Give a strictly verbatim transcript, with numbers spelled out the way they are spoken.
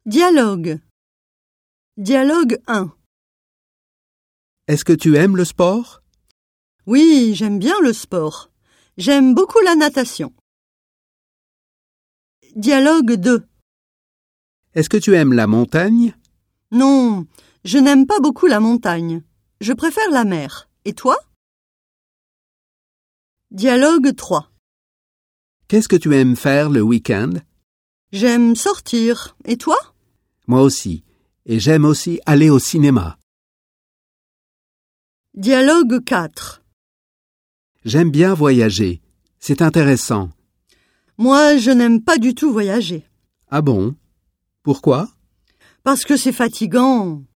Dialogue. Dialogue un. Est-ce que tu aimes le sport? Oui, j'aime bien le sport. J'aime beaucoup la natation. Dialogue deux. Est-ce que tu aimes la montagne? Non, je n'aime pas beaucoup la montagne. Je préfère la mer. Et toi? Dialogue trois. Qu'est-ce que tu aimes faire le week-end? J'aime sortir. Et toi? Moi aussi. Et j'aime aussi aller au cinéma. Dialogue quatre. J'aime bien voyager. C'est intéressant. Moi, je n'aime pas du tout voyager. Ah bon? Pourquoi? Parce que c'est fatigant.